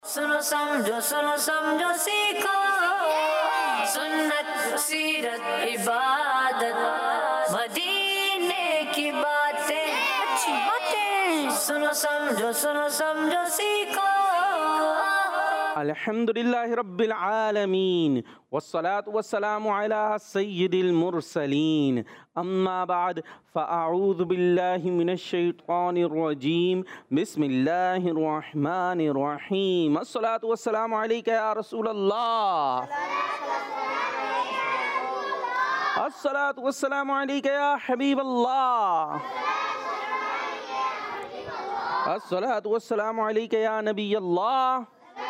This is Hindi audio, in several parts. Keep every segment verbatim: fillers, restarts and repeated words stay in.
सुनो समझो सुनो समझो सीखो सुन्नत सीरत इबादत मदीने की बातें अच्छी बातें सुनो समझो सुनो समझो सीखो। अल्हम्दुलिल्लाहि रब्बिल आलमीन वस्सलातु वस्सलामु अला सय्यिदिल मुरसलीन अम्मा बाद फ़अऊज़ु बिल्लाहि मिनश शैतानिर रजीम बिस्मिल्लाहिर रहमानिर रहीम अस्सलातु वस्सलामु अलैका या रसूलल्लाह अस्सलातु वस्सलामु अलैका या हबीबल्लाह अस्सलातु वस्सलामु अलैका या नबियल्लाह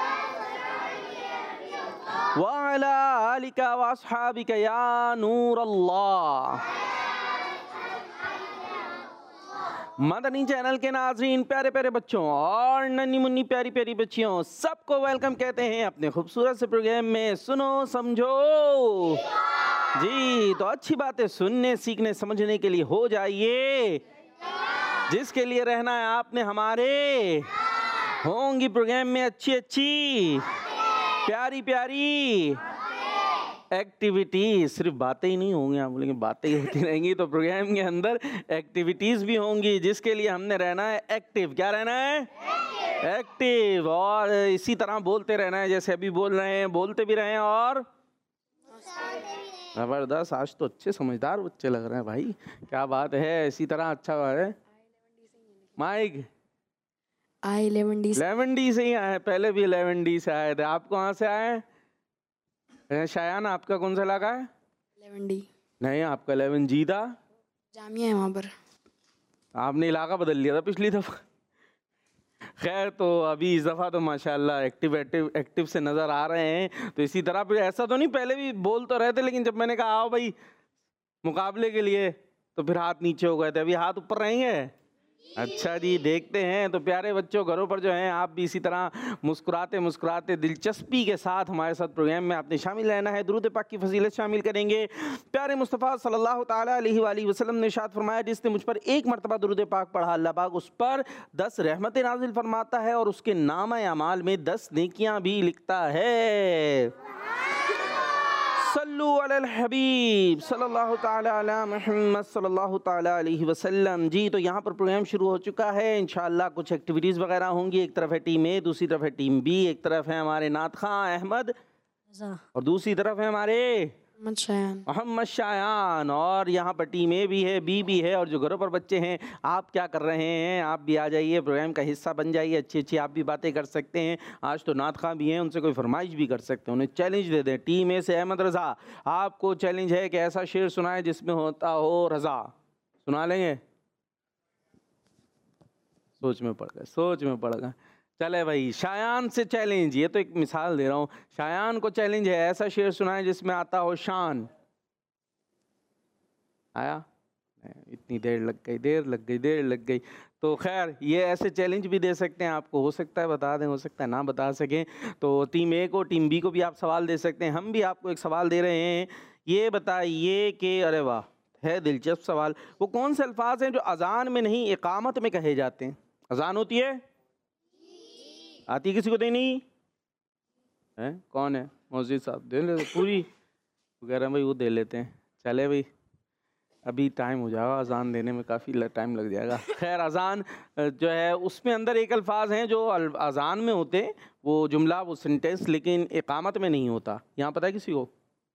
व अला आलिका व अस्हाबिका या नूर अल्लाह। मदनी चैनल के नाज़रीन, प्यारे प्यारे बच्चों और नन्ही मुन्नी प्यारी प्यारी बच्चियों, सबको वेलकम कहते हैं अपने खूबसूरत से प्रोग्राम में सुनो समझो जी। तो अच्छी बातें सुनने सीखने समझने के लिए हो जाइए, जिसके लिए रहना है आपने हमारे। होंगी प्रोग्राम में अच्छी अच्छी प्यारी प्यारी एक्टिविटीज। सिर्फ बातें ही नहीं होंगी, आप बोलेंगे बातें ही होती रहेंगी, तो प्रोग्राम के अंदर एक्टिविटीज भी होंगी, जिसके लिए हमने रहना है एक्टिव। क्या रहना है? एक्टिव। और इसी तरह बोलते रहना है, जैसे अभी बोल रहे हैं, बोलते भी रहें और जबरदस्त। आज तो अच्छे समझदार बच्चे लग रहे हैं भाई, क्या बात है। इसी तरह अच्छा बात है। माइक आई इलेवन डी इलेवन डी से ही आए, पहले भी इलेवन डी से आए थे। आप कहाँ से आए? शायान, आपका कौन सा इलाका है? इलेवन डी नहीं, आपका इलेवन जी था। जामिया है वहाँ पर। आपने इलाका बदल लिया था पिछली दफ़ा। खैर, तो अभी इस दफ़ा तो माशाल्लाह एक्टिव एक्टिव एक्टिव से नज़र आ रहे हैं। तो इसी तरह फिर ऐसा तो नहीं, पहले भी बोल तो रहे थे, लेकिन जब मैंने कहा आओ भाई मुकाबले के लिए, तो फिर हाथ नीचे हो गए थे। अभी हाथ ऊपर रहेंगे। अच्छा जी, देखते हैं। तो प्यारे बच्चों, घरों पर जो हैं, आप भी इसी तरह मुस्कुराते मुस्कुराते दिलचस्पी के साथ हमारे साथ प्रोग्राम में आपने शामिल रहना है। दुरूद पाक की फजीलत शामिल करेंगे। प्यारे मुस्तफ़ा सल्लल्लाहु ताला अलैहि वसल्लम ने इरशाद फरमाया, जिसने मुझ पर एक मरतबा दुरूद पाक पढ़ा, अल्लाह पाक उस पर दस रहमतें नाजिल फरमाता है और उसके नामा अमाल में दस नेकियां भी लिखता है। सल्लु अलल हबीब सल्लल्लाहु ताला अला मुहम्मद सल्लल्लाहु ताला अलैहि वसल्लम। जी, तो यहाँ पर प्रोग्राम शुरू हो चुका है। इंशाअल्लाह कुछ एक्टिविटीज़ वगैरह होंगी। एक तरफ है टीम ए, दूसरी तरफ है टीम बी। एक तरफ है हमारे नात खां अहमद और दूसरी तरफ है हमारे मोहम्मद शायान मोहम्मद शायान। और यहाँ पर टीम ए भी है, बी भी है। और जो घरों पर बच्चे हैं, आप क्या कर रहे हैं? आप भी आ जाइए, प्रोग्राम का हिस्सा बन जाइए। अच्छी अच्छी आप भी बातें कर सकते हैं। आज तो नात खां भी हैं, उनसे कोई फरमाइश भी कर सकते हैं, उन्हें चैलेंज दे दें। टीम ए से अहमद रज़ा, आपको चैलेंज है कि ऐसा शेर सुनाए जिसमें होता हो रज़ा। सुना लेंगे? सोच में पड़ गए, सोच में पड़ गए। चले भाई, शायान से चैलेंज। ये तो एक मिसाल दे रहा हूँ। शायान को चैलेंज है, ऐसा शेर सुनाए जिसमें आता हो शान। आया? इतनी देर लग गई, देर लग गई, देर लग गई। तो खैर, ये ऐसे चैलेंज भी दे सकते हैं आपको। हो सकता है बता दें, हो सकता है ना बता सकें। तो टीम ए को, टीम बी को भी आप सवाल दे सकते हैं। हम भी आपको एक सवाल दे रहे हैं। ये बताइए कि, अरे वाह, है दिलचस्प सवाल। वो कौन से अल्फाज हैं जो अजान में नहीं इकामत में कहे जाते हैं? अजान होती है, आती किसी को दे नहीं है? कौन है? मौजूद साहब दे लेते पूरी वगैरह भाई, वो दे लेते हैं। चले भाई, अभी टाइम हो जाएगा अजान देने में, काफ़ी टाइम लग जाएगा। खैर, अजान जो है उसमें अंदर एक अल्फाज हैं जो अजान में होते हैं, वो जुमला, वो सेंटेंस, लेकिन इकामत में नहीं होता। यहाँ पता है किसी को?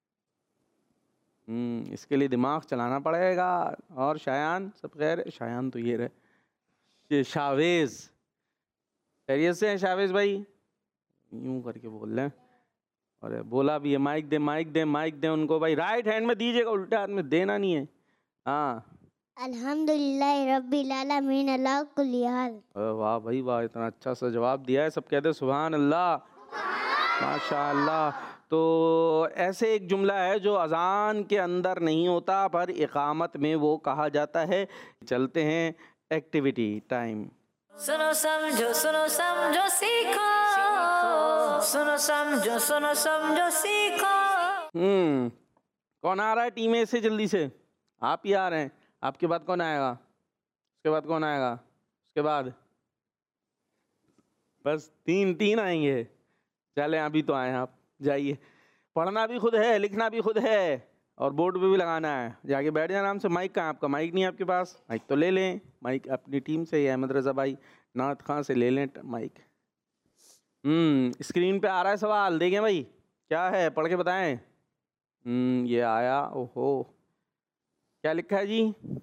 हम्म इसके लिए दिमाग चलाना पड़ेगा। और शायान सब खैर है? शायान तो ये रहे, ये शावेज़। खैरियत से हैं शावेज़ भाई? यूँ करके बोल रहे हैं। और बोला भी है, माइक दे, माइक दे, माइक दे उनको भाई। राइट हैंड में दीजिएगा, उल्टे हाथ में देना नहीं है। हाँ, अल्हम्दुलिल्लाह रब्बिल आलमीन अला कुल्ली हाल। वाह भाई वाह, इतना अच्छा सा जवाब दिया है। सब कहते हैं सुभान अल्लाह, माशाअल्लाह। तो ऐसे एक जुमला है जो अजान के अंदर नहीं होता, पर इकामत में वो कहा जाता है। चलते हैं एक्टिविटी टाइम। सुनो समझो सुनो समझो सीखो सुनो समझो सुनो समझो सीखो। हम्म कौन आ रहा है टीम ए से? जल्दी से, आप ही आ रहे हैं। आपके बाद कौन आएगा? उसके बाद कौन आएगा? उसके बाद बस तीन तीन आएंगे। चलें अभी तो आए आप, जाइए। पढ़ना भी खुद है, लिखना भी खुद है और बोर्ड पे भी लगाना है। जाके बैठ जाए आराम से। माइक कहाँ आपका? माइक नहीं है आपके पास? माइक तो ले लें। माइक अपनी टीम से ही, अहमद रज़ा भाई नात खां से ले लें माइक। हम्म स्क्रीन पे आ रहा है सवाल, देखें भाई क्या है, पढ़ के बताएं। हम्म ये आया। ओहो, क्या लिखा है जी?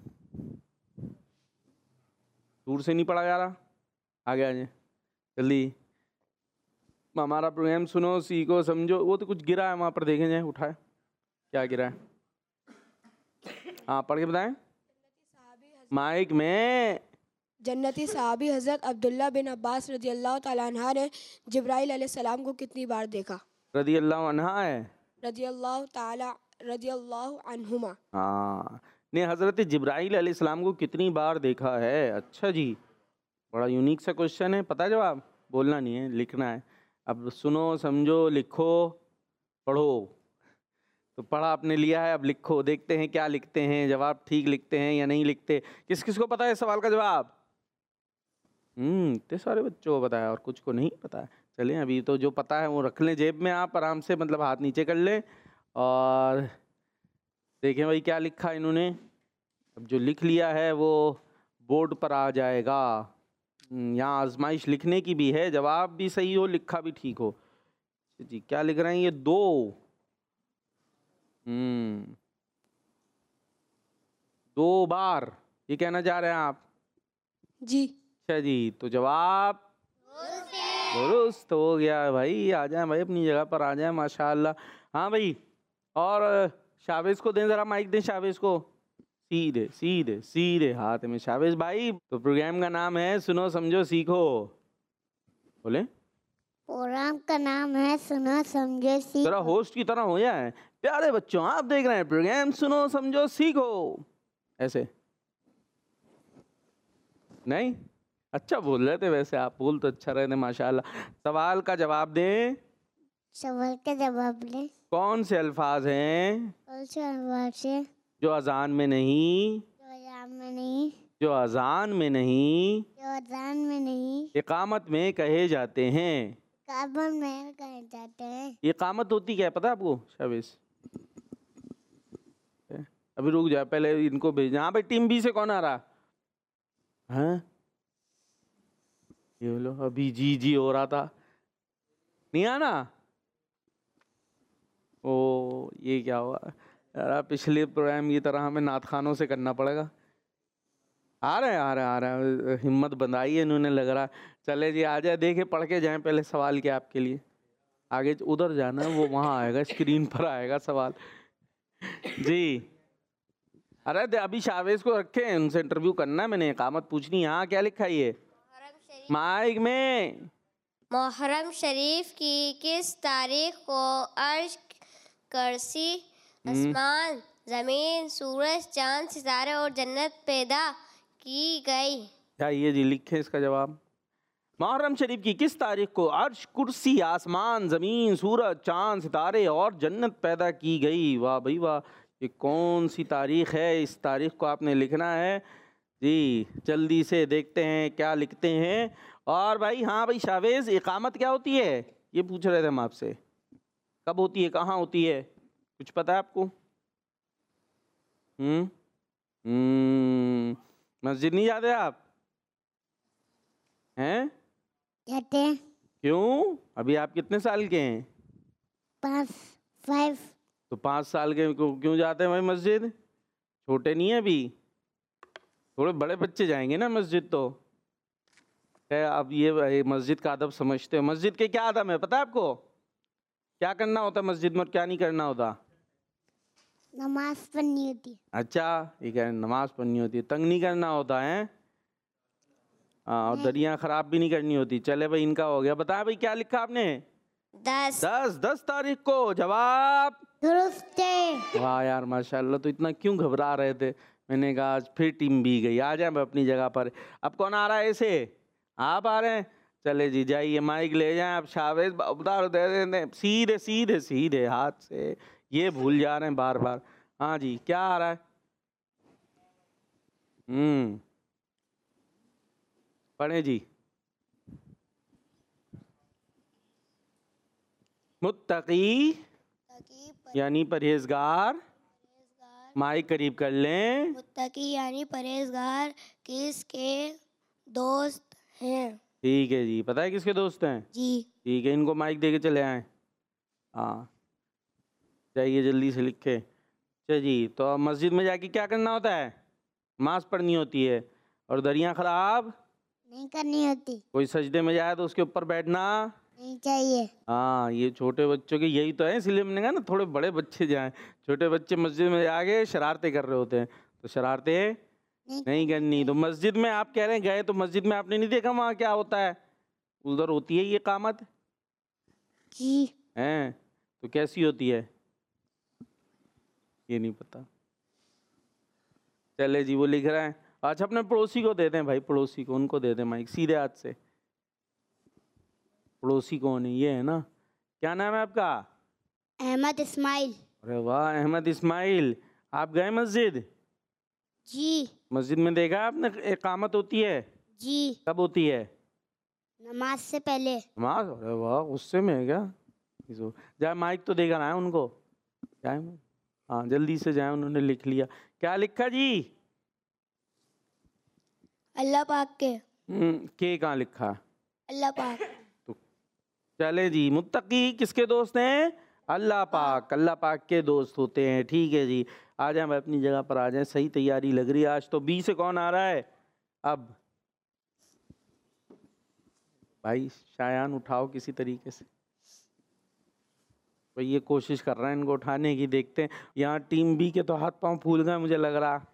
दूर से नहीं पढ़ा जा रहा, आगे आ जाए जल्दी। हमारा प्रोग्राम सुनो, सीखो, समझो। वो तो कुछ गिरा है वहाँ पर, देखें जाए, उठाए क्या गिरा है। हाँ पढ़ के बताएं माइक में। जन्नती साहबी हज़रत अब्दुल्ला बिन अब्बास रज़ी अल्लाह ताला अन्हा ने जिब्राइल अलैहिस्सलाम को कितनी बार देखा? रदी अल्लाह अन्हा है, रज़ी अल्लाह ताला रज़ी अल्लाह अन्हुमा। हाँ ने हज़रत जिब्राइल अलैहिस्सलाम को कितनी बार देखा है। अच्छा जी, बड़ा यूनिक सा क्वेश्चन है। पता है जवाब? बोलना नहीं है, लिखना है। अब सुनो, समझो, लिखो, पढ़ो। तो पढ़ा आपने लिया है, अब लिखो। देखते हैं क्या लिखते हैं, जवाब ठीक लिखते हैं या नहीं लिखते। किस किस को पता है सवाल का जवाब? हम्म इतने सारे बच्चों को पता है और कुछ को नहीं पता है। चलें अभी तो जो पता है वो रख लें जेब में, आप आराम से, मतलब हाथ नीचे कर लें और देखें भाई क्या लिखा इन्होंने। अब जो लिख लिया है वो बोर्ड पर आ जाएगा। यहाँ आजमाइश लिखने की भी है, जवाब भी सही हो, लिखा भी ठीक हो। जी क्या लिख रहे हैं ये? दो। हम्म दो बार, ये कहना चाह रहे हैं आप? जी। अच्छा जी, तो जवाब दुरुस्त हो गया भाई। आ जाए भाई अपनी जगह पर, आ जाए माशाल्लाह। हाँ भाई, और शावेज को दें ज़रा, माइक दें शावेज को। सीधे सीधे सीधे हाथ में शावेज भाई। तो प्रोग्राम का नाम है सुनो समझो सीखो। बोले प्रोग्राम का नाम है सुनो समझो सीखो। जरा होस्ट की तरह हो जाए। प्यारे बच्चों, आप देख रहे हैं प्रोग्राम सुनो समझो सीखो। ऐसे नहीं, अच्छा बोल रहे थे वैसे आप, बोल तो अच्छा रहे थे माशाल्लाह। सवाल का जवाब दें। सवाल का जवाब ले। कौन से अल्फाज हैं कौन से अल्फाज से जो अजान में नहीं, जो अजान में नहीं, जो अजान में नहीं जो अजान में नहीं, इकामत में कहे जाते हैं? कार्बन में कहे जाते हैं। इकामत होती क्या है पता है आपको शाबिश? अभी रुक जाए, पहले इनको भेजना। हाँ भाई, टीम बी से कौन आ रहा है? ये लो, अभी जी जी हो रहा था, नहीं आना। ओ ये क्या हुआ यार, पिछले प्रोग्राम की तरह हमें नात खानों से करना पड़ेगा। आ रहे हैं आ रहे हैं आ रहे हैं, हिम्मत बंधाई है इन्होंने, लग रहा है। चले जी आ जाए, देखे पढ़ के जाएं पहले सवाल क्या आपके लिए। आगे उधर जाना है, वो वहाँ आएगा, स्क्रीन पर आएगा सवाल जी। अरे दे, अभी शावेज को रखे हैं, उनसे इंटरव्यू करना है मैंने, इकामत पूछनी है। हाँ क्या लिखा है ये माइक में? मुहर्रम शरीफ की किस तारीख को अर्श, कुर्सी, आसमान, जमीन, सूरज, चांद, सितारे और जन्नत पैदा की गई? क्या ये जी लिखे इसका जवाब। मुहर्रम शरीफ की किस तारीख को अर्श, कुर्सी, आसमान, जमीन, सूरज, चांद, सितारे और जन्नत पैदा की गई? वाह भाई वाह, ये कौन सी तारीख है? इस तारीख को आपने लिखना है जी। जल्दी से देखते हैं क्या लिखते हैं। और भाई हाँ भाई शावेज, इकामत क्या होती है ये पूछ रहे थे हम आपसे। कब होती है, कहाँ होती है, कुछ पता है आपको? हम्म हम्म मस्जिद नहीं जाते आप हैं? जाते हैं। क्यों? अभी आप कितने साल के हैं? पाँच फाइव। तो पाँच साल के को क्यों जाते हैं भाई मस्जिद? छोटे नहीं है अभी, थोड़े बड़े बच्चे जाएंगे ना मस्जिद। तो है अब ये मस्जिद का अदब समझते हो? मस्जिद के क्या अदब है पता है आपको? क्या करना होता है मस्जिद में और क्या नहीं करना होता? नमाज पढ़नी होती है। अच्छा ये कह रहे हैं नमाज पढ़नी होती है, तंग नहीं करना होता है। हाँ, और दरिया खराब भी नहीं करनी होती। चले भाई इनका हो गया। बताया भाई क्या लिखा आपने? दस दस दस तारीख को जवाब दुरुस्त है। वाह यार माशाल्लाह। तो इतना क्यों घबरा रहे थे? मैंने कहा आज फिर टीम भी गई। आ जाए अपनी जगह पर। अब कौन आ रहा है ऐसे? आप आ रहे हैं? चले जी जाइए, माइक ले जाएं आप। शावेज उतार दे दें सीधे सीधे सीधे हाथ से, ये भूल जा रहे हैं बार बार। हाँ जी क्या आ रहा है? हम्म पढ़े जी। मुत्तकी मुत्तकी यानी परहेजगार, माइक करीब कर लें। मुत्तकी यानी परहेजगार किसके दोस्त हैं? ठीक है जी, पता है किसके दोस्त हैं? जी। ठीक है, इनको माइक दे के चले आए। हाँ जाइए जल्दी से लिख के। अच्छा जी, तो अब मस्जिद में जाके क्या करना होता है? नमाज पढ़नी होती है। और दरियाँ खराब नहीं करनी होती। कोई सजदे में जाए तो उसके ऊपर बैठना नहीं चाहिए। हाँ, ये छोटे बच्चों के यही तो है, इसलिए मैंने कहा ना थोड़े बड़े बच्चे जाएं। छोटे बच्चे मस्जिद में जाके शरारतें कर रहे होते हैं, तो शरारतें नहीं, नहीं करनी। तो मस्जिद में आप कह रहे हैं गए, तो मस्जिद में आपने नहीं देखा वहाँ क्या होता है? उधर होती है ये कामत जी। हैं, तो कैसी होती है ये नहीं पता। चले जी, वो लिख रहा है। अच्छा, अपने पड़ोसी को दे दें भाई, पड़ोसी को, उनको दे दें माइक सीधे हाथ से। पड़ोसी कौन है? ये है ना, क्या नाम है आपका? अहमद इस्माइल। अरे वाह, अहमद इस्माइल। आप गए मस्जिद? जी। मस्जिद में देखा आपने इकामत होती है? जी। कब होती है? नमाज से पहले। नमाज? अरे वाह, गुस्से में है क्या? इसो जाए, माइक तो देकर आए उनको। जाए, हाँ जल्दी से जाए, उन्होंने लिख लिया। क्या लिखा जी? अल्लाह पाक के। हम्म, के कहाँ लिखा? अल्लाह पाक। तो चले जी, मुत्तकी किसके दोस्त हैं? अल्लाह पाक। अल्लाह पाक के दोस्त होते हैं। ठीक है जी, आ जाए भाई अपनी जगह पर आ जाए। सही तैयारी लग रही है आज तो। बी से कौन आ रहा है अब? भाई शायान उठाओ किसी तरीके से। भाई ये कोशिश कर रहे हैं इनको उठाने की, देखते हैं। यहाँ टीम बी के तो हाथ पांव फूल गए मुझे लग रहा।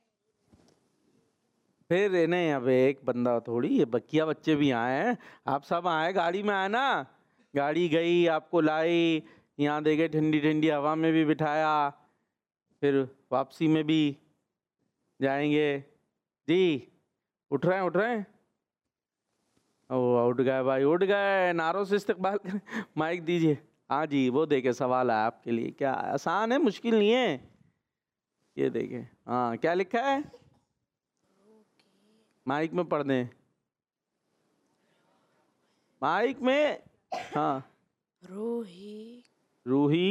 फिर नहीं, अब एक बंदा थोड़ी, ये बकिया बच्चे भी आए हैं। आप सब आए, गाड़ी में आए ना, गाड़ी गई आपको लाई, यहाँ देखे ठंडी ठंडी हवा में भी बिठाया, फिर वापसी में भी जाएंगे जी। उठ रहे हैं उठ रहे हैं ओ उठ गए भाई, उठ गए। नारों से इस्तकबाल करें। माइक दीजिए। हाँ जी, वो देखे सवाल है आपके लिए। क्या आसान है, मुश्किल नहीं है। ये देखे, हाँ क्या लिखा है? माइक में पढ़ दें, माइक में। हाँ, रूही रूही,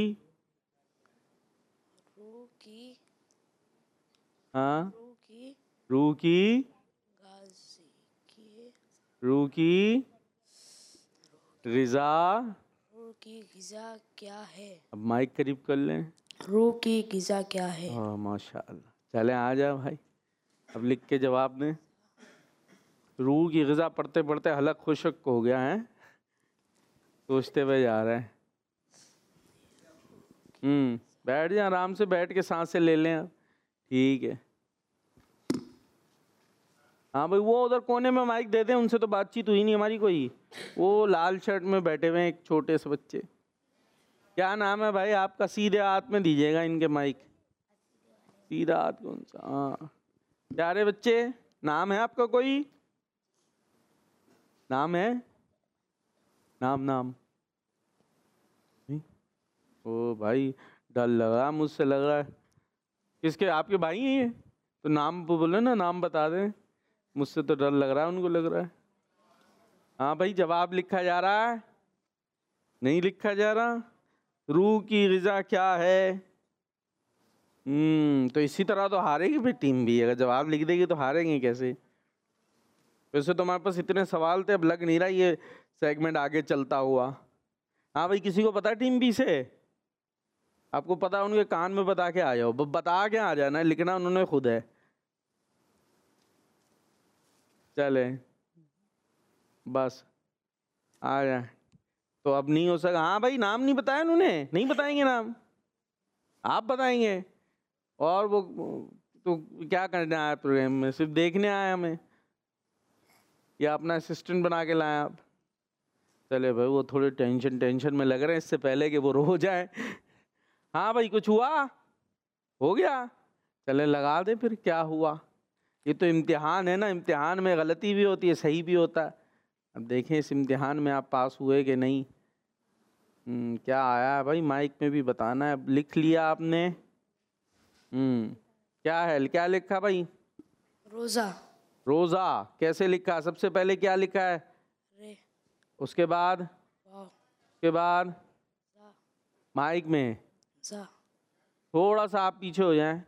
रूह की हाँ, रूह की रूह की, गाजी की रूह की ग़िज़ा। रूह की ग़िज़ा क्या है? अब माइक करीब कर लें। रूह की ग़िज़ा क्या है? हाँ माशाअल्लाह। चले आ जाओ भाई, अब लिख के जवाब दें। रूह की ग़िज़ा पढ़ते पढ़ते हलक खुशक हो गया है, सोचते हुए जा रहे हैं। हम्म बैठ जाए, आराम से बैठ के सांसें ले लें अब। ठीक है, हाँ भाई वो उधर कोने में माइक दे दें, उनसे तो बातचीत हुई नहीं हमारी कोई। वो लाल शर्ट में बैठे हुए हैं एक छोटे से बच्चे। क्या नाम है भाई आपका? सीधे हाथ में दीजिएगा इनके माइक, सीधा हाथ कौन सा? हाँ प्यारे बच्चे, नाम है आपका कोई? नाम है? नाम नाम नहीं? ओ भाई डर लग रहा मुझसे, लग रहा है। किसके? आपके भाई हैं ये? तो नाम बोले ना, नाम बता दें। मुझसे तो डर लग रहा है, उनको लग रहा है। हाँ भाई, जवाब लिखा जा रहा है? नहीं लिखा जा रहा। रूह की ग़िज़ा क्या है? हम्म तो इसी तरह तो हारेगी फिर टीम भी, अगर जवाब लिख देगी तो हारेंगे कैसे? वैसे तो हमारे पास इतने सवाल थे, अब लग नहीं रहा ये सेगमेंट आगे चलता हुआ। हाँ भाई, किसी को पता है टीम बी से? आपको पता है, उनके कान में बता के आ जाओ। बता के आ जाना है, लिखना उन्होंने खुद है। चले बस आ जाए तो अब नहीं हो सका। हाँ भाई, नाम नहीं बताया उन्होंने, नहीं बताएंगे नाम, आप बताएंगे। और वो तो क्या करना है प्रोग्राम में? सिर्फ देखने आए हमें, या अपना असिस्टेंट बना के लाए आप? चले भाई, वो थोड़े टेंशन टेंशन में लग रहे हैं, इससे पहले कि वो रो जाए। हाँ भाई, कुछ हुआ? हो गया? चले लगा दे फिर, क्या हुआ? ये तो इम्तिहान है ना, इम्तिहान में गलती भी होती है, सही भी होता है। अब देखें इस इम्तिहान में आप पास हुए कि नहीं। हम्म क्या आया है भाई? माइक में भी बताना है। अब लिख लिया आपने? हम्म क्या है, क्या लिखा भाई? रोज़ा। रोज़ा कैसे लिखा? सबसे पहले क्या लिखा है? रे। उसके बाद? वाव। उसके बाद? माइक में जा थोड़ा सा आप पीछे हो जाएं,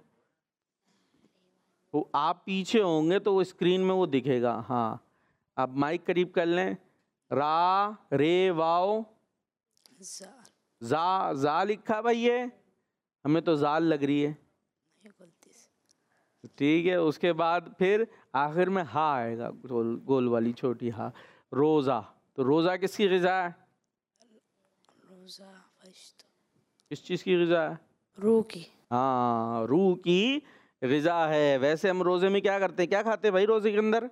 तो आप पीछे होंगे तो वो स्क्रीन में वो दिखेगा। हाँ, आप माइक करीब कर लें। रा रे वाओ जार जा जा लिखा भाई, ये हमें तो जाल लग रही है। नहीं गलती से ठीक है, उसके बाद फिर आखिर में हा आएगा, गोल गोल वाली छोटी हा। रोज़ा, तो रोज़ा किसकी ग़िज़ा है? रोजा फश्त किस चीज़ की ग़िज़ा है? रूह की हाँ, रूह की ग़िज़ा है। वैसे हम रोज़े में क्या करते हैं, क्या खाते हैं भाई रोज़े के अंदर?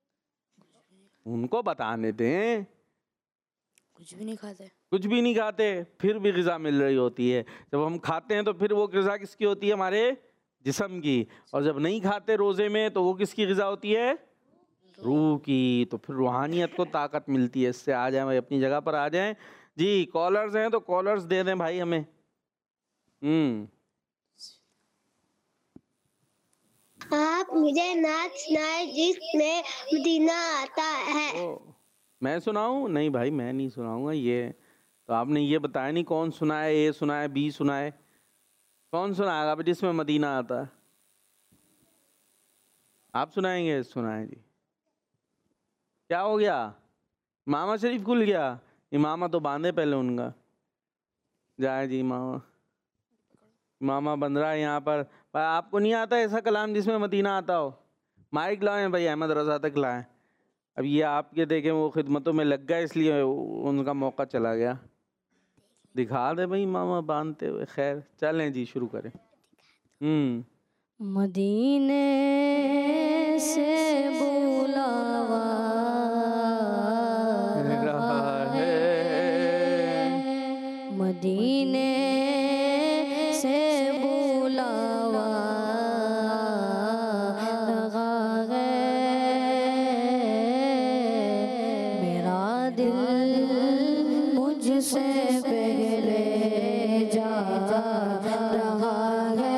उनको बताने दें। कुछ भी नहीं खाते। कुछ भी नहीं खाते, फिर भी ग़िज़ा मिल रही होती है। जब हम खाते हैं तो फिर वो ग़िज़ा किसकी होती है? हमारे जिस्म की। और जब नहीं खाते रोज़े में तो वो किसकी ग़िज़ा होती है? रूह की। तो फिर रूहानियत को ताकत मिलती है। इससे आ जाए भाई, अपनी जगह पर आ जाएं जी। कॉलर्स हैं तो कॉलर्स दे दें भाई हमें। हम्म आप मुझे नाच सुनाए जिसमें मदीना आता है। ओ, मैं सुनाऊं? नहीं भाई, मैं नहीं सुनाऊंगा। ये तो आपने ये बताया नहीं कौन सुनाए, ए सुनाए बी सुनाए, कौन सुनाएगा अब जिसमें मदीना आता है? आप सुनाएंगे? सुनाए जी। क्या हो गया? मामा शरीफ खुल गया? इमामा तो बांधे पहले उनका। जाए जी मामा, मामा बन रहा है यहाँ पर। भाई आपको नहीं आता ऐसा कलाम जिसमें मदीना आता हो? माइक लाएं भाई, अहमद रज़ा तक लाएं। अब ये आपके देखें वो खिदमतों में लग गया इसलिए उनका मौका चला गया। दिखा दे भाई मामा बांधते हुए। खैर चलें जी, शुरू करें। हम्म मदीने से बुलावा रहा है, मदीने से बुलावा रहा है, मेरा दिल मुझसे पहले जा रहा है,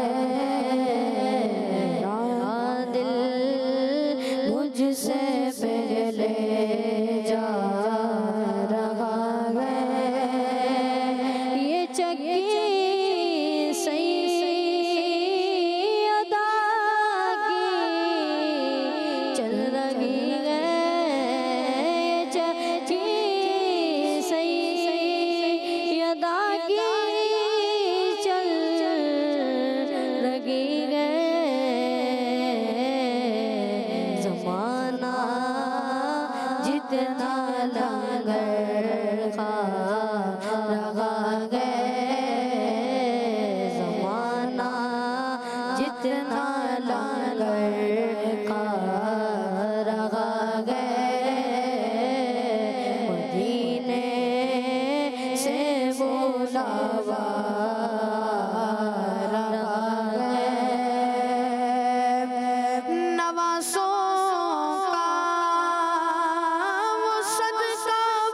मेरा दिल मुझसे पहले जा रहा है, ये चक्की सही अदा की चल रही है, ये चक्की सही अदा की चल रही है, ज़माना जितना लंगर खा रहा है, ज़माना जितना लंगर खा रहा है, मदीने से बुलावा रहा है, नवाज़ों का वो सदका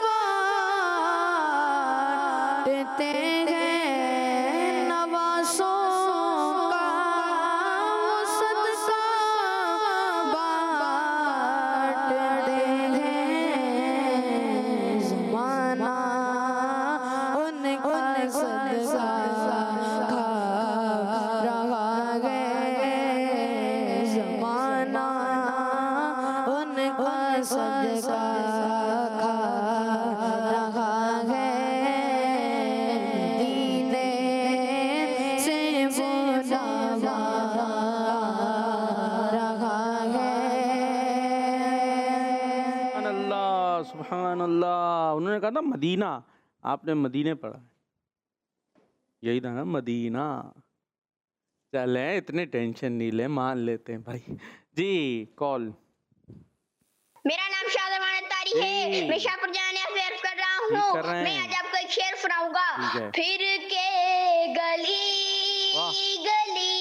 बांटते हैं, नवाज़ों का वो सदका बांटते हैं, ज़माना उनका सदका खा रहा है, ज़माना उनका सदका खा रहा है, मदीने से बुलावा रहा है। सुभान अल्लाह, सुभान अल्लाह। उन्होंने कहा था मदीना, आपने मदीने पढ़ा, यही था ना मदीना। चले इतने टेंशन नहीं ले, मान लेते हैं भाई जी। कॉल। मेरा नाम शाहजमान तारी है, मैं शाहपुर जाने से अर्ज कर रहा ठीक हूँ। कर रहे मैं हैं। आज आपको एक शेर सुनाऊंगा। ठीक है। फिर के गली वाह। गली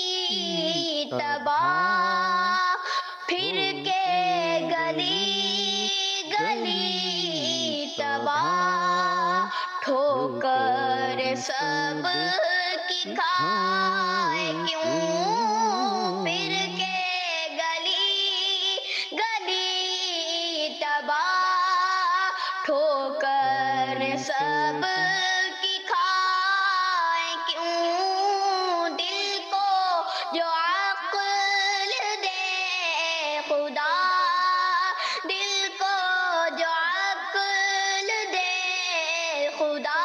तबाह, फिर के गली गली तबाह, ठोकर सब की खाए क्यों, फिर के गली गली तबाह, ठोकर सब की खाए खुदा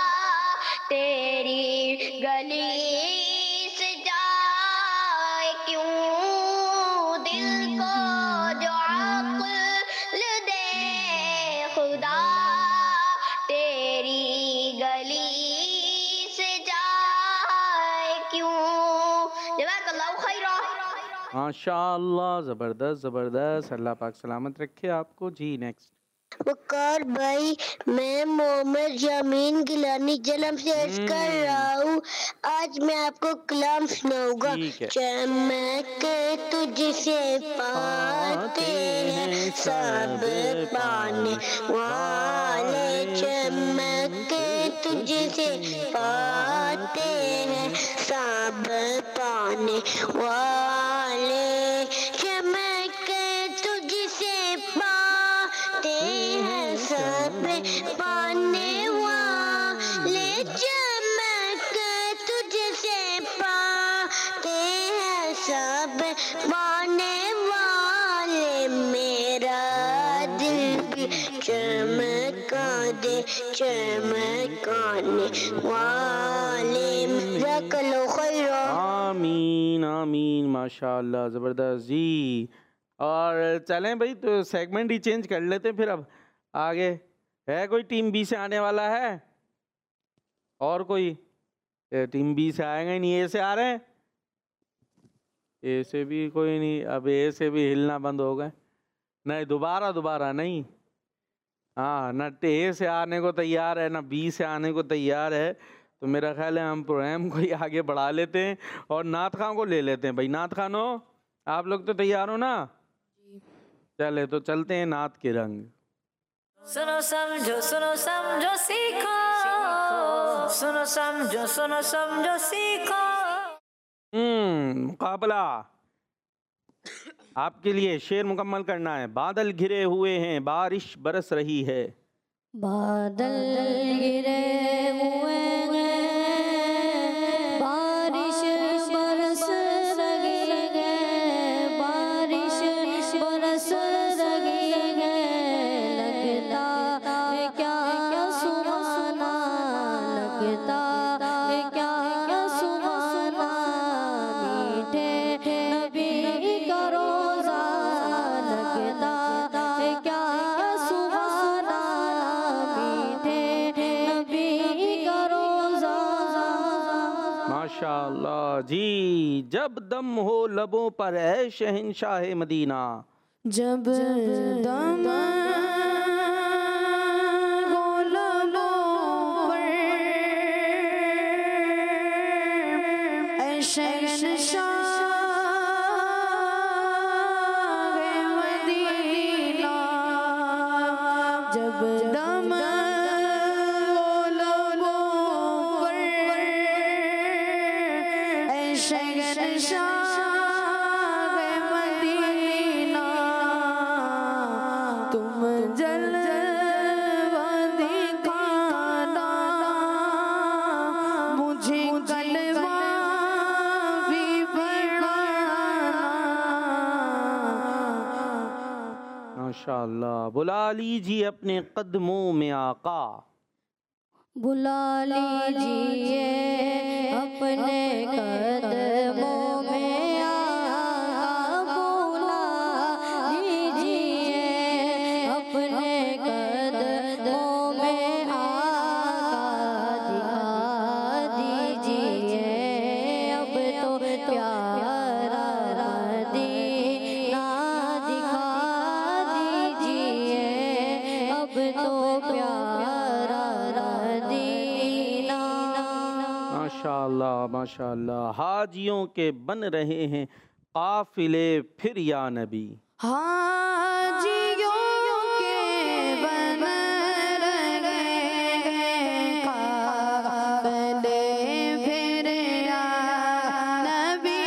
तेरी गली से जाए क्यों दिल को जो अक्ल दे खुदा तेरी गली से जाए क्यों। जज़ाकल्लाहु खैरा। माशाअल्लाह, ज़बरदस्त ज़बरदस्त। अल्लाह पाक सलामत रखे आपको। जी नेक्स्ट। वकार भाई, मैं मोहम्मद जमीन गिलानी जलम से अर्ज कर रहा हूँ। आज मैं आपको कलाम सुनाऊंगा। ठीक है। चमक तुझसे पाते हैं सब पाने वाले, चमक तुझसे पाते हैं सब पाने वाले, चमक तुझसे पाते हैं सब पाने वाले, चमक तुझसे पाते हैं सब पाने वाले, मेरा दिल भी चमका दे चमकाने वाले। जज़ाकल्लाहु खैरा। आमीन आमीन, माशाअल्लाह, ज़बरदस्त जी। और चलें भाई, तो सेगमेंट ही चेंज कर लेते हैं फिर। अब आगे है कोई टीम बी से आने वाला है? और कोई? ए, टीम बी से आएगा ही नहीं। ए से आ रहे हैं? ए से भी कोई नहीं। अब ए से भी हिलना बंद हो गए। नहीं, दोबारा दोबारा नहीं। हाँ, न ए से आने को तैयार है, न बी से आने को तैयार है। तो मेरा ख्याल है हम प्रोग्राम को ही आगे बढ़ा लेते हैं और नात खां को ले लेते हैं। भाई नात खानो, आप लोग तो तैयार हो ना? चले तो चलते हैं नात के रंग। सुनो समझो सुनो समझो सीखो, सुनो समझो सुनो समझो सीखो। हम्म मुकाबला आपके लिए शेर मुकम्मल करना है। बादल घिरे हुए हैं, बारिश बरस रही है। बादल गिरे हुए हैं, बारिश बरस रही है, बारिश बरस रही है, लगता है क्या सुहाना, लगता है क्या सुहाना, मीठे नबी का रोज़ा, लगता है क्या सुहाना, मीठे नबी का रोज़ा। माशाअल्लाह जी। जब दम हो लबों पर है शहंशाह मदीना, जब दम हो लबों पर ऐ शहंशाह मदीना, जब दम हो लबों पर ऐ शहंशाह मदीना, तुम जलवा दिखाना, मुझे गलवा भी पढ़ाना। माशाअल्लाह। बुला लीजिए अपने कदमों में आका, बुला लीजिए अपने कदमों में आका, बुला लीजिए अपने कदमों में आका, दिखा दीजिए अब तो प्यारा मदीना, दिखा दीजिए अब तो प्यारा मदीना। माशाअल्लाह माशाअल्लाह। हाजियों के बन रहे हैं काफिले फिर या नबी, हाजियों के बन रहे हैं काफिले फिर या नबी,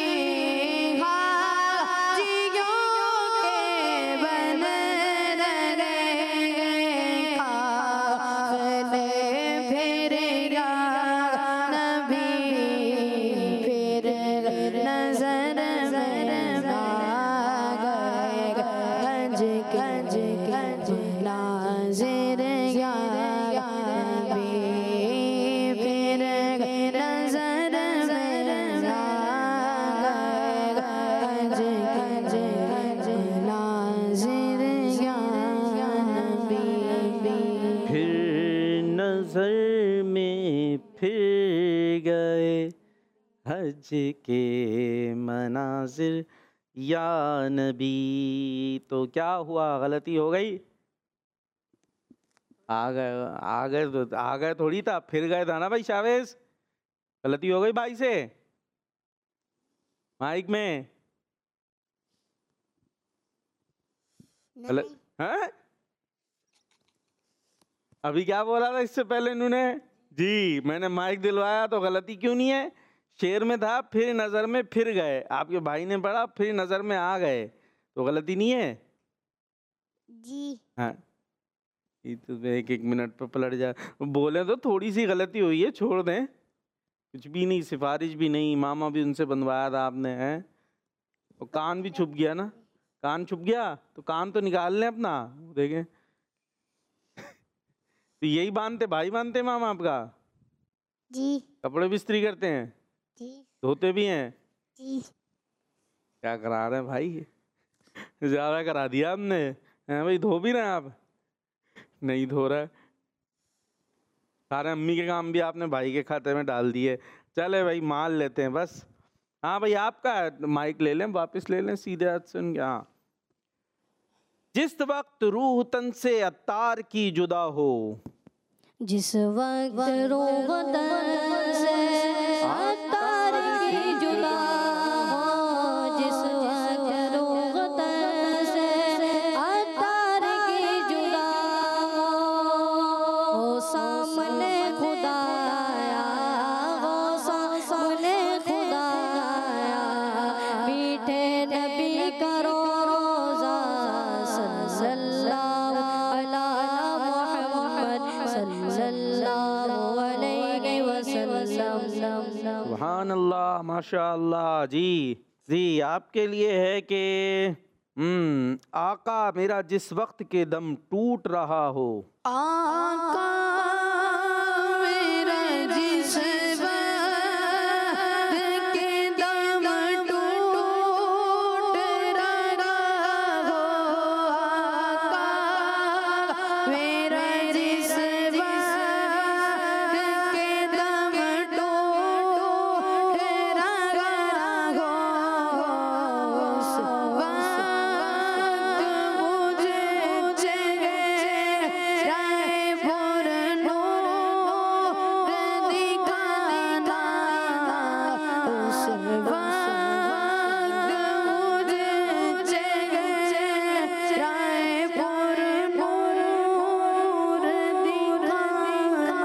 हाजियों के बन रहे हैं काफिले फिर या नबी, फिर नजर में आ गए में फिर गए हज के मनाजिर या नबी। तो क्या हुआ, गलती हो गई? आ गए आ गए तो आ गए थोड़ी था, फिर गए था ना भाई शावेज। गलती हो गई भाई से माइक में। गलत है? अभी क्या बोला था इससे पहले इन्होंने? जी मैंने माइक दिलवाया तो गलती क्यों नहीं है? शेर में था फिर नजर में फिर गए, आपके भाई ने पढ़ा फिर नजर में आ गए, तो गलती नहीं है? जी हाँ ये तो एक एक मिनट पर पलट जा, बोले तो थोड़ी सी गलती हुई है, छोड़ दें, कुछ भी नहीं, सिफारिश भी नहीं, मामा भी उनसे बनवाया था आपने, हैं? और कान भी छुप गया ना, कान छुप गया तो कान तो निकाल लें अपना, देखें। तो यही बांधते, भाई बांधते मामा आपका? जी कपड़े भी इस्त्री करते हैं, जी धोते भी हैं? जी क्या करा रहे हैं भाई, ज्यादा करा दिया हमने, हैं भाई? धो भी रहे हैं आप? नहीं धो रहा है, सारे अम्मी के काम भी आपने भाई के खाते में डाल दिए। चले भाई मान लेते हैं बस। हाँ भाई आपका है, माइक ले लें, वापस ले लें सीधे हाथ से उनके। हाँ, जिस वक्त रूह तन से अत्तार की जुदा हो, जिस वक्त रूह तन से अत्तार की जुदा हो, जिस वक्त रूह तन से अत्तार की जुदा हो, सामने खुदा आया, हो सामने खुदा आया, मीठे नबी का रोज़ा सल्लल्लाहु अलैहि मुहम्मद सल्लल्लाहु अलैहि वसल्लम। सुभान अल्लाह, माशा अल्लाह। जी जी आपके लिए है कि हम्म आका मेरा जिस वक्त के दम टूट रहा हो, आका मेरा जिस वक्त के दम टूट रहा हो, आका मेरा जिस वक्त के दम टूट रहा हो, उस वक्त मुझे चेहरे पर नूर दिखाना, उस वक्त मुझे चेहरे पर नूर दिखाना।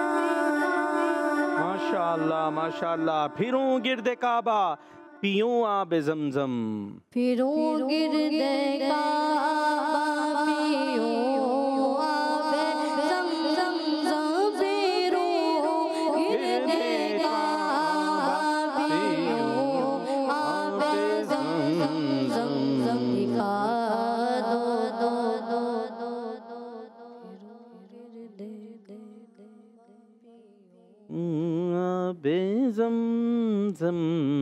माशा अल्लाह माशा अल्लाह। फिरूं गिरदे काबा पीऊं आब जमजम, फिरूं गिरदे काबा पियूं आबे ज़मज़म, फिरूं गिरदे काबा पियूं आबे ज़मज़म, दिखा दो दो दो दो दो आब जमजम,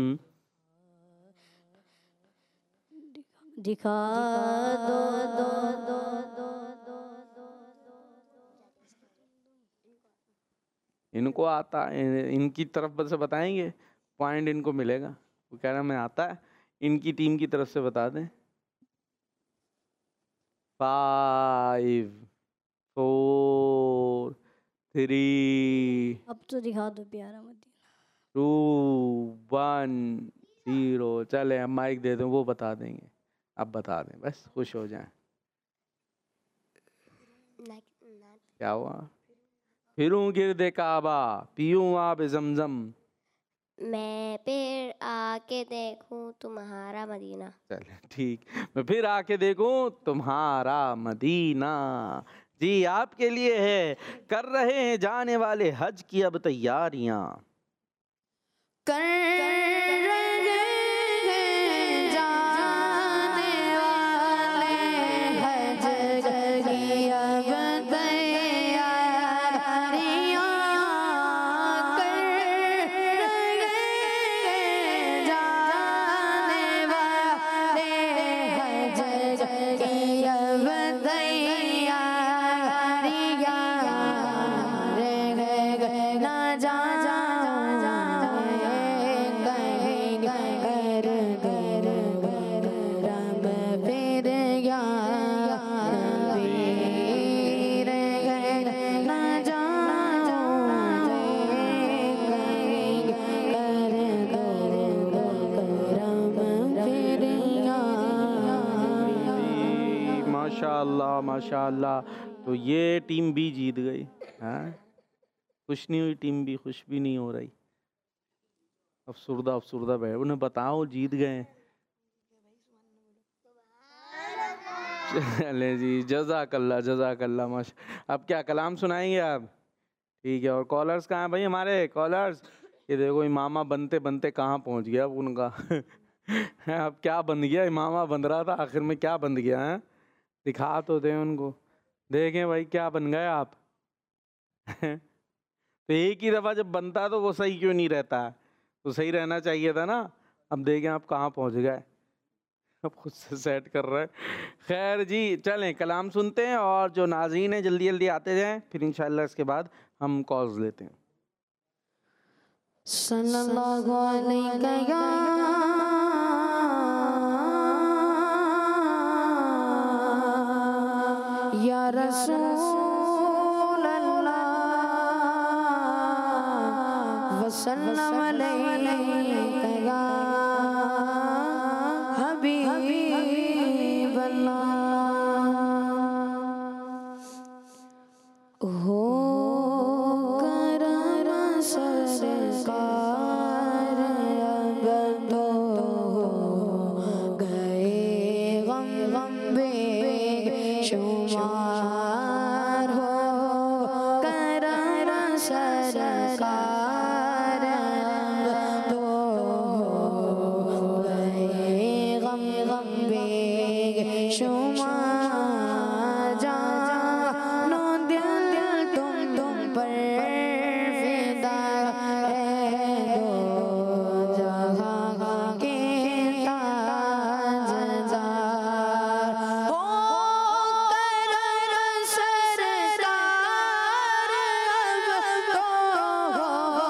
दिखा दो दो दो दो दो। इनको आता है, इनकी तरफ से बताएंगे, पॉइंट इनको मिलेगा। वो कह रहा मैं आता है, इनकी टीम की तरफ से बता दें। फाइव फोर थ्री अब तो दिखा दो प्यारा मदीना। To one zero. चले हम माइक दे दें, वो बता देंगे, अब बता दें बस, खुश हो जाएं। क्या हुआ? फिरूं गिरदे काबा पीऊं आब जमजम, मैं फिर आके देखूं तुम्हारा मदीना। चले ठीक, मैं फिर आके देखूं तुम्हारा मदीना। जी आपके लिए है, कर रहे हैं जाने वाले हज की अब तैयारियां, कर रहे हैं जाने वाले हज की अब तैयारियां, कर रहे हैं जाने वाले हज की अब तैयारियां, रे रे रे जाऊं कहीं कर दो रब फिर या वीर न जाऊं कहीं कर दो रब फिर या माशाअल्लाह माशाअल्लाह। तो ये टीम भी जीत गई। हाँ खुश नहीं हुई टीम भी, खुश भी नहीं हो रही, अफसुर्दा अफसुर्दा बैठ। उन्हें बताओ जीत गए। चले जी, जज़ाकल्ला जज़ाकल्ला माशा। अब क्या कलाम सुनाएंगे आप? ठीक है। और कॉलर्स कहाँ हैं भाई हमारे कॉलर्स? ये देखो इमामा बनते बनते कहाँ पहुँच गया अब उनका। अब क्या बन गया? इमामा बन रहा था, आखिर में क्या बन गया है? दिखा तो दें उनको, देखें भाई क्या बन गए आप। तो एक ही दफ़ा जब बनता तो वो सही क्यों नहीं रहता? तो सही रहना चाहिए था ना। अब देखें आप कहाँ पहुँच गए, अब खुद से सेट कर रहे हैं। खैर जी चलें कलाम सुनते हैं, और जो नाज़रीन हैं जल्दी जल्दी आते जाएं, फिर इंशाल्लाह इसके बाद हम कॉल्स लेते हैं। सल्लल्लाहु अलैहि या रसूल अल्लाह वसल्लम अलैहि या हबीब अल्लाह। हो कर सरकार अब तो गए गम गम बेशुमार। हो कर सरकार अब तो गए गम गम बेशुमार। जानो दिल तुम तुम पर फिदा है, दो जहां के ताजदार। हो कर सरकार अब तो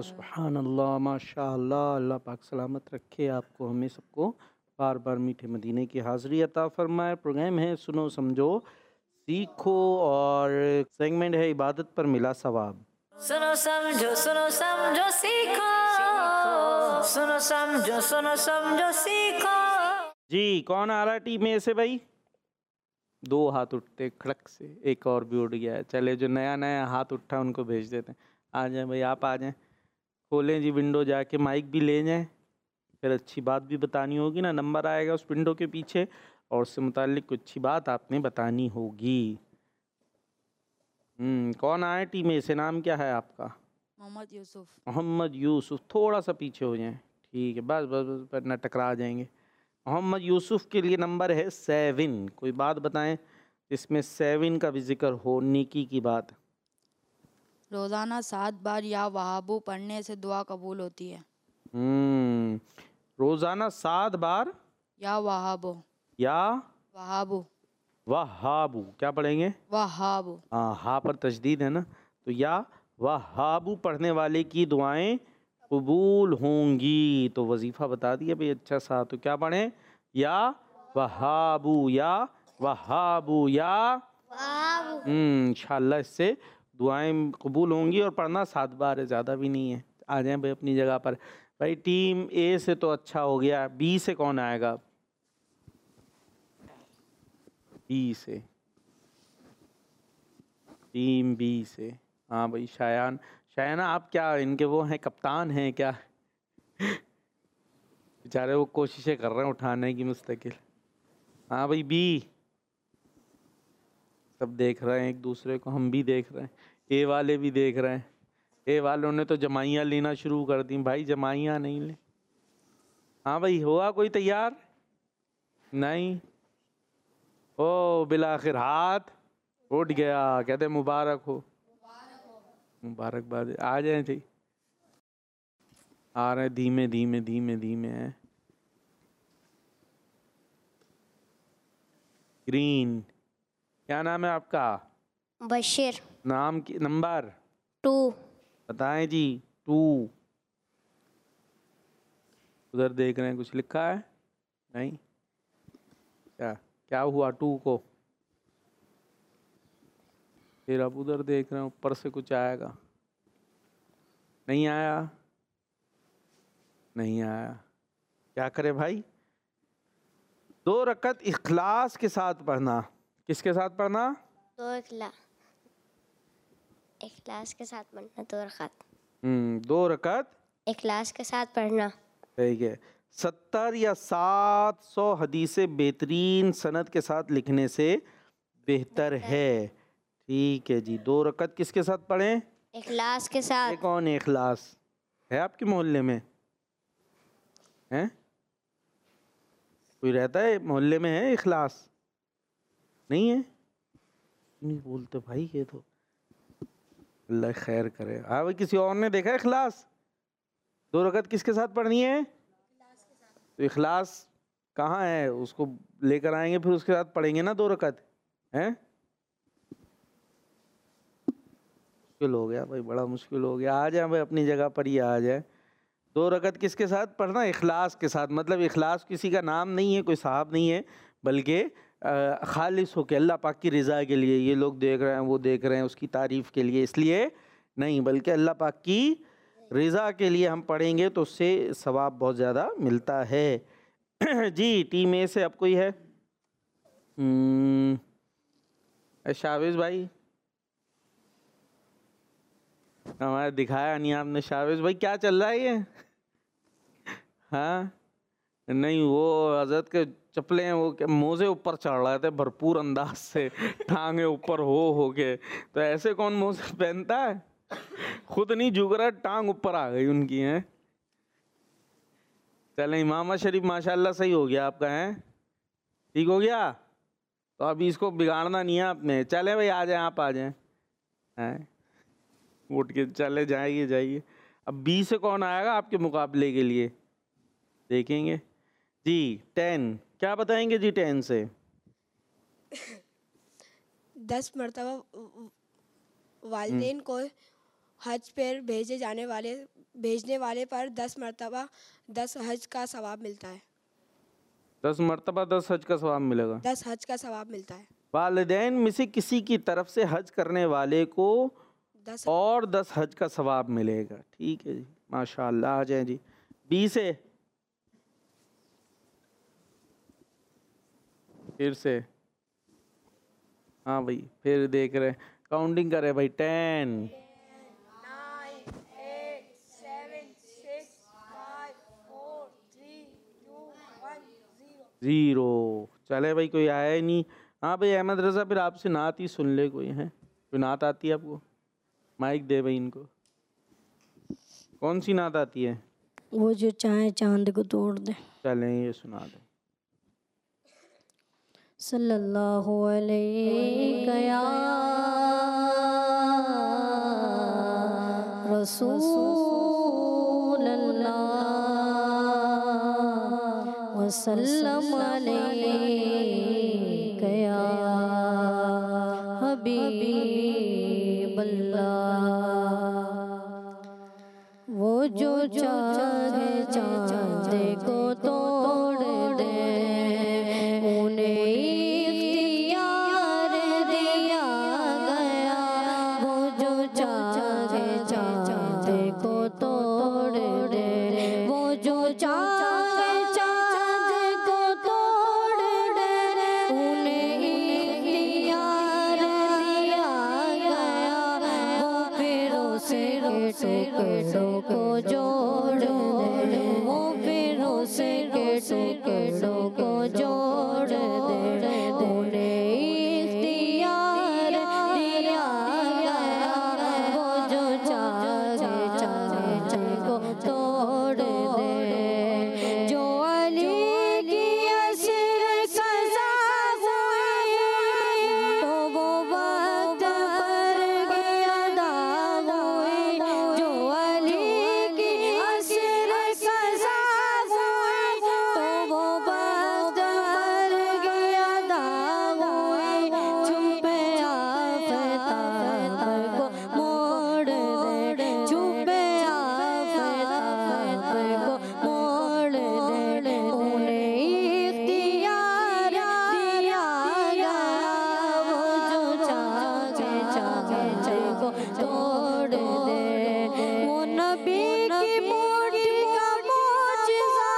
सुभान अल्लाह, माशाअल्लाह। अल्लाह पाक सलामत रखे आपको, हमें सबको बार बार मीठे मदीने की हाज़िरी अता फरमाए। प्रोग्राम है सुनो समझो सीखो और सेगमेंट है इबादत पर मिला सवाब। सुनो समझो सुनो समझो सीखो, सुनो समझो सुनो समझो सीखो। जी कौन आ रहा है टीम में से भाई? दो हाथ उठते खड़क से, एक और भी उठ गया है। चले जो नया नया हाथ उठा उनको भेज देते हैं। आ जाएं भाई, आप आ जाएं, खोलें जी विंडो, जाके माइक भी ले जाएं, फिर अच्छी बात भी बतानी होगी ना। नंबर आएगा उस विंडो के पीछे और उससे मुताल्लिक कुछ अच्छी बात आपने बतानी होगी। हम्म कौन आए टीम में से? नाम क्या है आपका? मोहम्मद यूसुफ। मोहम्मद यूसुफ। थोड़ा सा पीछे हो जाएं, ठीक है, बस बस बस, पर न टकरा जाएंगे। मोहम्मद यूसुफ के लिए नंबर है सेवन। कोई बात बताएं इसमें सेवन का भी जिक्र हो, नेकी की बात। रोज़ाना सात बार या वहाबू पढ़ने से दुआ कबूल होती है। हम्म रोज़ाना सात बार या वहाबू या वहाबू वहाबू, क्या पढ़ेंगे? वहाबू। हाँ, हा पर तशदीद है ना, तो या वहाबू पढ़ने वाले की दुआएं कबूल होंगी। तो वजीफ़ा बता दिया भाई अच्छा सा। तो क्या पढ़ें? या वहाबू, या वहाबू, या हम्म इंशाअल्लाह इससे दुआएं कबूल होंगी। और पढ़ना सात बार है, ज़्यादा भी नहीं है। आ जाएं भाई अपनी जगह पर। भाई टीम ए से तो अच्छा हो गया, बी से कौन आएगा? बी से, टीम बी से। हाँ भाई शायान, शायाना आप क्या इनके वो हैं, कप्तान हैं क्या? बेचारे वो कोशिशें कर रहे हैं उठाने की मुस्तकिल। हाँ भाई बी, सब देख रहे हैं एक दूसरे को, हम भी देख रहे हैं, ए वाले भी देख रहे हैं। ए वालों ने तो जमाइयाँ लेना शुरू कर दी भाई, जमाइयाँ नहीं ले। हाँ भाई हुआ कोई तैयार? नहीं। ओ बिलाखिर हाथ उठ गया, कहते मुबारक हो। मुबारकबाद। आ जाए जी, आ रहे धीमे धीमे धीमे धीमे है। ग्रीन, क्या नाम है आपका? बशीर। नाम की नंबर? टू। बताएं जी। टू। उधर देख रहे हैं, कुछ लिखा है? नहीं। क्या क्या हुआ टू को? फिर अब उधर देख रहे हैं, ऊपर से कुछ आएगा। नहीं आया, नहीं आया। क्या करे भाई? दो रकत इखलास के साथ पढ़ना। किसके साथ पढ़ना? दो इखला इखलास के साथ पढ़ना। दो रकत हम्म दो रकत इखलास के साथ पढ़ना। ठीक है। सत्तर या सात सौ हदीसें बेहतरीन सनद के साथ लिखने से बेहतर है। ठीक है जी। दो रकत किसके साथ पढ़ें? इखलास के साथ। ये कौन है इखलास? है आपके मोहल्ले में? हैं? कोई रहता है मोहल्ले में है इखलास? नहीं है? नहीं बोलते भाई, ये तो अल्लाह खैर करे। हाँ भाई, किसी और ने देखा इखलास? दो रकत किसके साथ पढ़नी है? तो इखलास कहाँ है? उसको लेकर आएंगे, फिर उसके साथ पढ़ेंगे ना दो रकत। हैं? मुश्किल हो गया भाई, बड़ा मुश्किल हो गया। आ जाए भाई अपनी जगह पर ही आ जाए। दो रकत किसके साथ पढ़ना? इखलास के साथ। मतलब इखलास किसी का नाम नहीं है, कोई साहब नहीं है, बल्कि खालिस हो के अल्लाह पाक की रज़ा के लिए। ये लोग देख रहे हैं, वो देख रहे हैं, उसकी तारीफ़ के लिए इसलिए नहीं, बल्कि अल्लाह पाक की रज़ा के लिए हम पढ़ेंगे तो उससे सवाब बहुत ज़्यादा मिलता है। जी टीम ए से अब कोई है? शावेज भाई, हमारे दिखाया नहीं आपने। शावेज भाई क्या चल रहा है ये? हाँ नहीं, वो हजरत के चप्पलें हैं, वो मुँह से ऊपर चढ़ रहे थे भरपूर अंदाज से, टांगे ऊपर हो हो के। तो ऐसे कौन मुँह से पहनता है? खुद नहीं झुक रहा, टांग ऊपर आ गई उनकी। हैं चले, इमामा शरीफ माशाल्लाह सही हो गया आपका, है ठीक हो गया। तो अभी इसको बिगाड़ना नहीं है आपने। चले भाई आ जाए, आप आ जाए। हैं उठ के चले जाइए जाइए। अब बी से कौन आएगा आपके मुकाबले के लिए, देखेंगे जी। टेन, क्या बताएंगे जी टेन से? दस मरतबा वालिदैन को हज पर भेजे जाने वाले भेजने वाले पर दस मरतबा दस हज का सवाब मिलता है। दस मरतबा दस हज का सवाब मिलेगा। दस हज का सवाब मिलता है। वालिदैन में से किसी की तरफ से हज करने वाले को दस और दस हज का सवाब मिलेगा। ठीक है जी, माशाअल्लाह। आ जाए जी बी से, फिर से। हाँ भाई, फिर देख रहे, काउंटिंग करे भाई। Ten, zero. चले भाई, कोई आया ही नहीं। हाँ भाई अहमद रज़ा, फिर आपसे नात ही सुन ले। कोई है, कोई नात आती है आपको? माइक दे भाई इनको। कौन सी नात आती है? वो जो चाहे चांद को तोड़ दे। चलें ये सुना दें। सल्लल्लाहु अलैहि या रसूल अल्लाह वसल्लम अलैहि या हबीब अल्लाह। वो जो चाहे चांद को तोड़ दे, उन्हें इख्तियार दिया गया। वो जो चाहे चांद को तोड़ दे, वो जो चाहे चांद को तोड़ दे, उन्हें इख्तियार दिया गया। वो फिर उसे टुकड़ों को जोड़ दे, वो फिर उसे टुकड़ों को जोड़ दे, उन्हें इख्तियार दिया गया। वो जो चाहे चांद को तोड़ दे, जो अली की असर सजा हुई, तो वो वक्त पर अदा हुई। जो अली की असर सजा हुई, तो वो वक्त पर अदा हुई। छुपे आफताब को मोड़ दे, छुपे आफताब को मोड़ दे, उन्हें इख्तियार दिया गया। वो जो चाहे चाहे को तोड़ दे, वो नबी की मुट्ठी का मौजिज़ा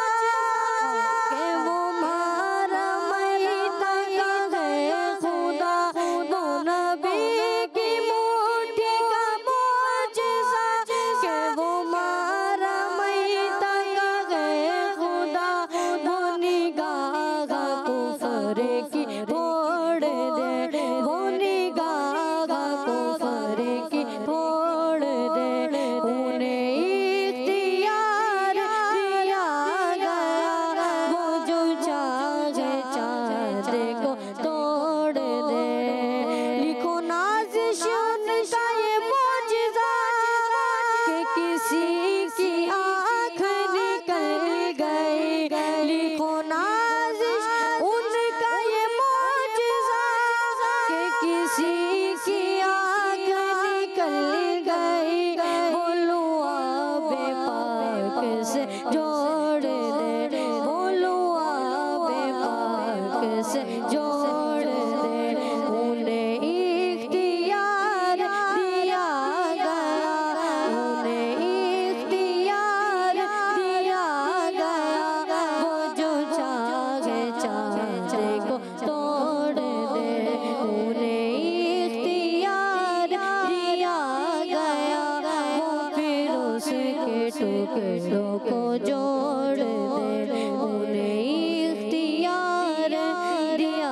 के वो मारा मैता गए खुदा। वो नबी की मुट्ठी का मौजिज़ा के वो मारा मैता गए खुदा। वो निगाह कुफर की फोड़ दे, वो निगाह कुफर की फोड़ दे, उन्हें इख्तियार दिया गया। वो जो चाहे चांद को तोड़ दे। लिखो नाज़िश उनका ये मौजिज़ा कि किसी की आँख निकल गई। लिखो नाज़िश उनका ये मौजिज़ा कि किसी की आँख निकल गई। बोलो आबे पाक से जोड़ दे, बोलो आबे पाक से जोड़ दे, उन्हें इख्तियार दिया गया। उन्हें इख्तियार दिया गया। वो जो चाहे चांद को तोड़ दे, उन्हें इख्तियार दिया गया। वो फिर उसके टुकड़ों को जोड़ दे, उन्हें इख्तियार दिया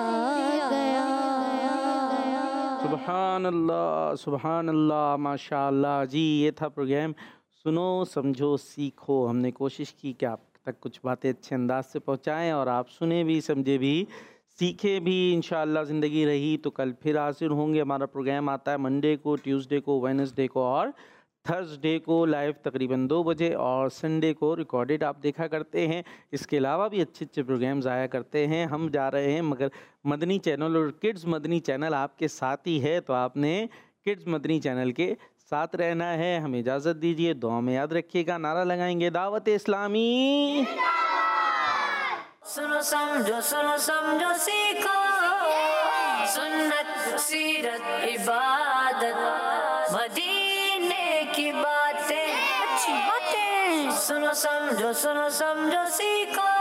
गया। सुबहान अल्लाह, सुबहान अल्लाह, माशाअल्लाह जी। ये था प्रोग्राम सुनो समझो सीखो। हमने कोशिश की कि आप तक कुछ बातें अच्छे अंदाज से पहुँचाएँ और आप सुने भी, समझे भी, सीखे भी। इंशाअल्लाह ज़िंदगी रही तो कल फिर हाजिर होंगे। हमारा प्रोग्राम आता है मंडे को, ट्यूसडे को, वेडनेसडे को और थर्सडे को लाइव तकरीबन दो बजे, और संडे को रिकॉर्डेड आप देखा करते हैं। इसके अलावा भी अच्छे अच्छे प्रोग्राम्स आया करते हैं। हम जा रहे हैं मगर मदनी चैनल और किड्स मदनी चैनल आपके साथ ही है, तो आपने किड्स मदनी चैनल के साथ रहना है। हमें इजाज़त दीजिए, दुआ में याद रखिएगा, नारा लगाएंगे दावत इस्लामी। सुनो समझो सुनो समझो सीखो सुन्नत सीरत इबादत मदीने की बातें अच्छी बातें। सुनो समझो सुनो समझो सीखो